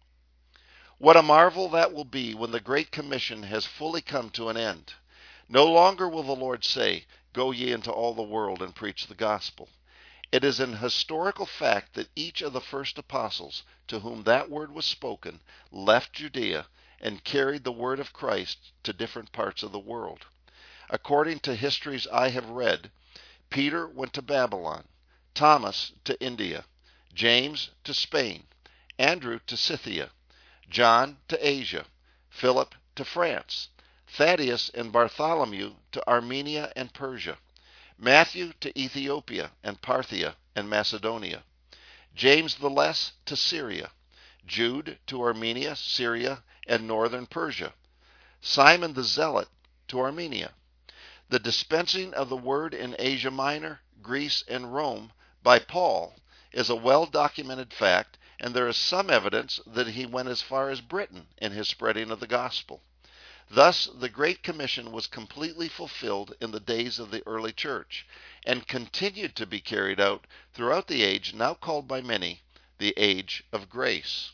What a marvel that will be when the Great Commission has fully come to an end. No longer will the Lord say, Go ye into all the world and preach the gospel. It is an historical fact that each of the first apostles to whom that word was spoken left Judea and carried the word of Christ to different parts of the world. According to histories I have read, Peter went to Babylon, Thomas to India, James to Spain, Andrew to Scythia, John to Asia, Philip to France, Thaddeus and Bartholomew to Armenia and Persia, Matthew to Ethiopia and Parthia and Macedonia, James the Less to Syria, Jude to Armenia, Syria, and northern Persia, Simon the Zealot to Armenia. The dispensing of the word in Asia Minor, Greece, and Rome by Paul is a well-documented fact, and there is some evidence that he went as far as Britain in his spreading of the gospel. Thus, the Great Commission was completely fulfilled in the days of the early church, and continued to be carried out throughout the age now called by many the age of grace.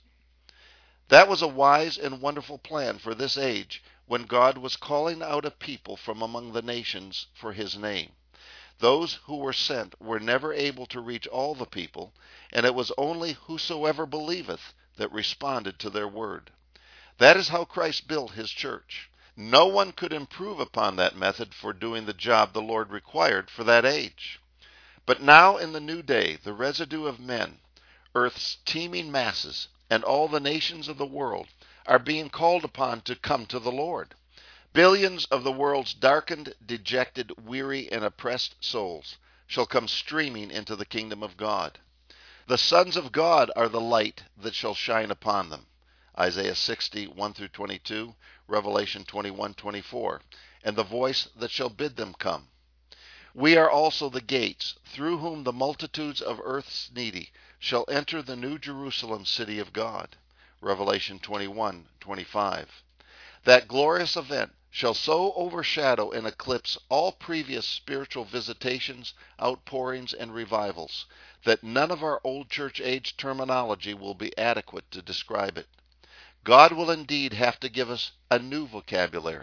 That was a wise and wonderful plan for this age, when God was calling out a people from among the nations for his name. Those who were sent were never able to reach all the people, and it was only whosoever believeth that responded to their word. That is how Christ built his church. No one could improve upon that method for doing the job the Lord required for that age. But now in the new day, the residue of men, earth's teeming masses, and all the nations of the world are being called upon to come to the Lord. Billions of the world's darkened, dejected, weary, and oppressed souls shall come streaming into the kingdom of God. The sons of God are the light that shall shine upon them. Isaiah sixty, one through twenty-two, Revelation twenty-one, twenty-four, and the voice that shall bid them come. We are also the gates, through whom the multitudes of earth's needy shall enter the new Jerusalem city of God. Revelation twenty-one, twenty-five. That glorious event shall so overshadow and eclipse all previous spiritual visitations, outpourings, and revivals, that none of our old church age terminology will be adequate to describe it. God will indeed have to give us a new vocabulary.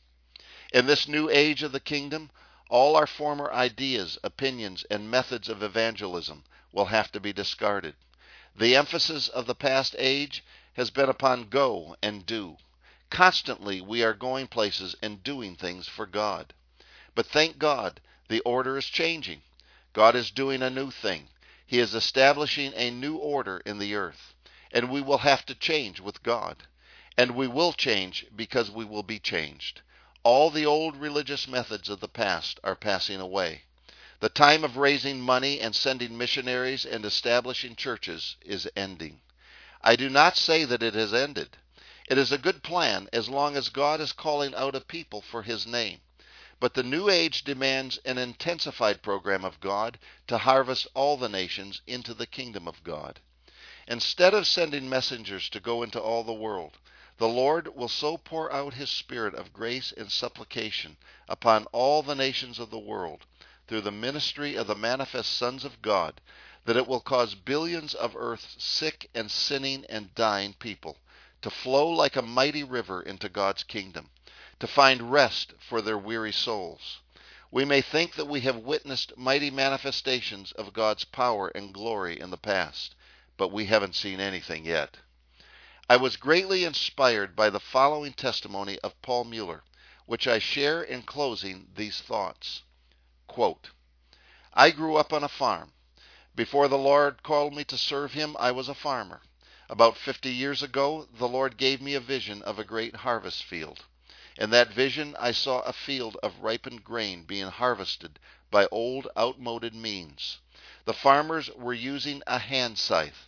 In this new age of the kingdom, all our former ideas, opinions, and methods of evangelism will have to be discarded. The emphasis of the past age has been upon go and do. Constantly we are going places and doing things for God. But thank God, the order is changing. God is doing a new thing. He is establishing a new order in the earth. And we will have to change with God. And we will change because we will be changed. All the old religious methods of the past are passing away. The time of raising money and sending missionaries and establishing churches is ending. I do not say that it has ended. It is a good plan as long as God is calling out a people for his name. But the new age demands an intensified program of God to harvest all the nations into the kingdom of God. Instead of sending messengers to go into all the world, the Lord will so pour out his spirit of grace and supplication upon all the nations of the world through the ministry of the manifest sons of God that it will cause billions of earth's sick and sinning and dying people to flow like a mighty river into God's kingdom, to find rest for their weary souls. We may think that we have witnessed mighty manifestations of God's power and glory in the past, but we haven't seen anything yet. I was greatly inspired by the following testimony of Paul Mueller, which I share in closing these thoughts. Quote, I grew up on a farm. Before the Lord called me to serve him, I was a farmer. About fifty years ago, the Lord gave me a vision of a great harvest field. In that vision, I saw a field of ripened grain being harvested by old, outmoded means. The farmers were using a hand scythe,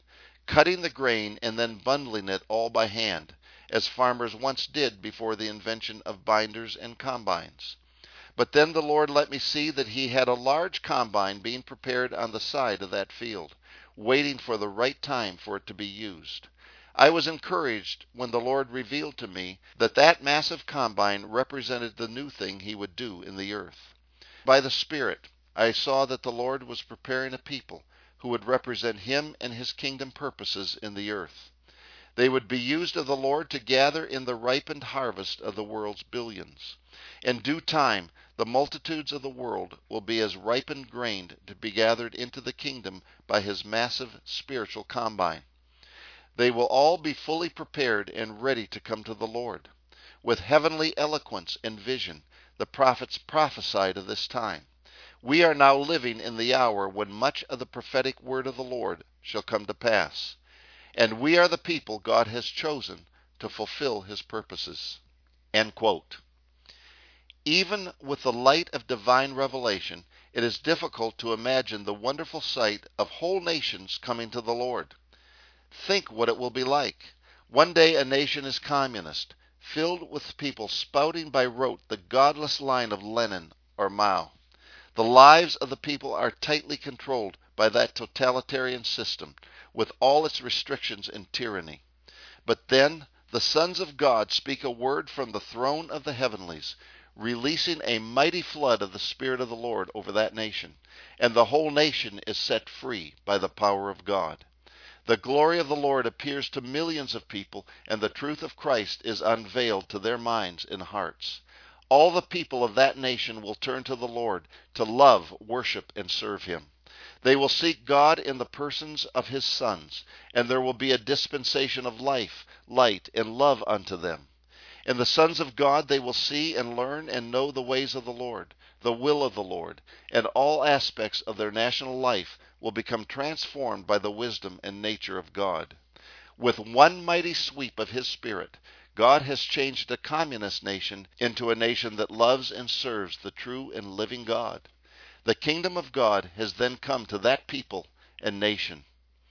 cutting the grain and then bundling it all by hand, as farmers once did before the invention of binders and combines. But then the Lord let me see that he had a large combine being prepared on the side of that field, waiting for the right time for it to be used. I was encouraged when the Lord revealed to me that that massive combine represented the new thing he would do in the earth. By the Spirit, I saw that the Lord was preparing a people who would represent him and his kingdom purposes in the earth. They would be used of the Lord to gather in the ripened harvest of the world's billions. In due time, the multitudes of the world will be as ripened grain to be gathered into the kingdom by his massive spiritual combine. They will all be fully prepared and ready to come to the Lord. With heavenly eloquence and vision, the prophets prophesied of this time. We are now living in the hour when much of the prophetic word of the Lord shall come to pass. And we are the people God has chosen to fulfill his purposes. End quote. Even with the light of divine revelation, it is difficult to imagine the wonderful sight of whole nations coming to the Lord. Think what it will be like. One day a nation is communist, filled with people spouting by rote the godless line of Lenin or Mao. The lives of the people are tightly controlled by that totalitarian system, with all its restrictions and tyranny. But then the sons of God speak a word from the throne of the heavenlies, releasing a mighty flood of the Spirit of the Lord over that nation, and the whole nation is set free by the power of God. The glory of the Lord appears to millions of people, and the truth of Christ is unveiled to their minds and hearts. All the people of that nation will turn to the Lord to love, worship, and serve him. They will seek God in the persons of his sons, and there will be a dispensation of life, light, and love unto them. In the sons of God they will see and learn and know the ways of the Lord, the will of the Lord, and all aspects of their national life will become transformed by the wisdom and nature of God. With one mighty sweep of his Spirit, God has changed a communist nation into a nation that loves and serves the true and living God. The kingdom of God has then come to that people and nation.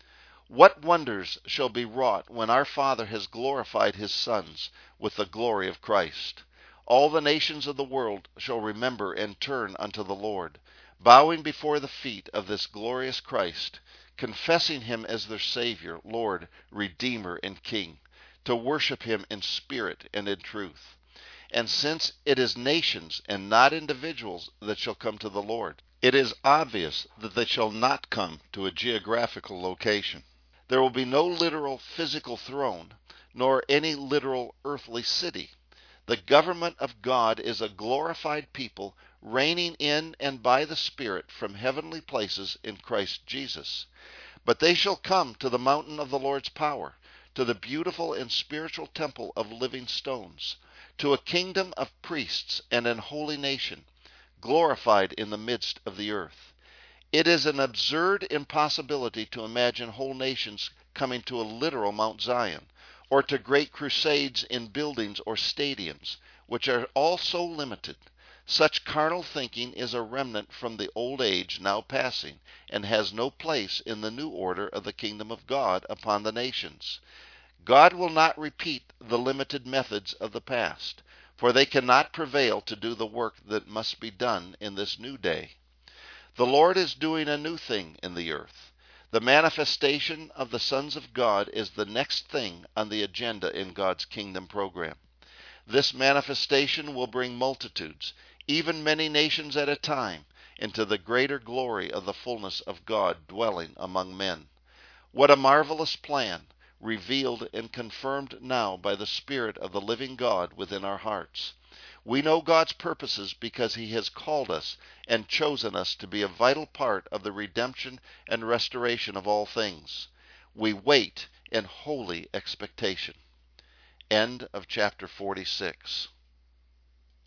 What wonders shall be wrought when our Father has glorified his sons with the glory of Christ. All the nations of the world shall remember and turn unto the Lord, bowing before the feet of this glorious Christ, confessing him as their Savior, Lord, Redeemer, and King, to worship him in spirit and in truth. And since it is nations and not individuals that shall come to the Lord, it is obvious that they shall not come to a geographical location. There will be no literal physical throne, nor any literal earthly city. The government of God is a glorified people reigning in and by the Spirit from heavenly places in Christ Jesus. But they shall come to the mountain of the Lord's power, to the beautiful and spiritual temple of living stones, to a kingdom of priests and an holy nation, glorified in the midst of the earth. It is an absurd impossibility to imagine whole nations coming to a literal Mount Zion, or to great crusades in buildings or stadiums, which are all so limited. Such carnal thinking is a remnant from the old age now passing, and has no place in the new order of the kingdom of God upon the nations. God will not repeat the limited methods of the past, for they cannot prevail to do the work that must be done in this new day. The Lord is doing a new thing in the earth. The manifestation of the sons of God is the next thing on the agenda in God's kingdom program. This manifestation will bring multitudes, even many nations at a time, into the greater glory of the fullness of God dwelling among men. What a marvelous plan, revealed and confirmed now by the Spirit of the living God within our hearts. We know God's purposes because he has called us and chosen us to be a vital part of the redemption and restoration of all things. We wait in holy expectation. End of chapter forty-six.